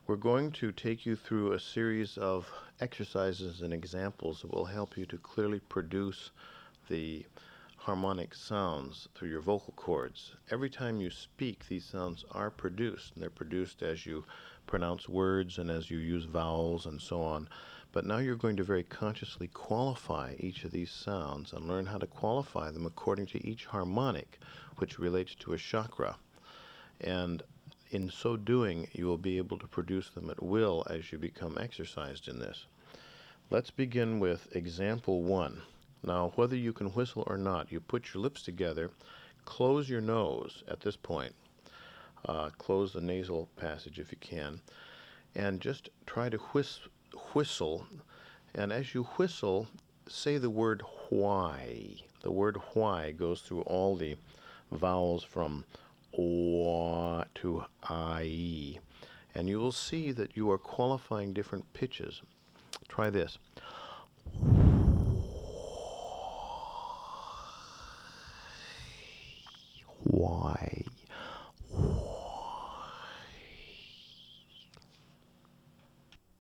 We're going to take you through a series of exercises and examples that will help you to clearly produce the harmonic sounds through your vocal cords. Every time you speak, these sounds are produced, and they're produced as you pronounce words and as you use vowels and so on. But now you're going to very consciously qualify each of these sounds and learn how to qualify them according to each harmonic, which relates to a chakra. And in so doing, you will be able to produce them at will as you become exercised in this. Let's begin with example 1. Now, whether you can whistle or not, you put your lips together, close your nose at this point, close the nasal passage if you can, and just try to whistle. And as you whistle, say the word why. The word why goes through all the vowels from O to I. And you will see that you are qualifying different pitches. Try this. Why?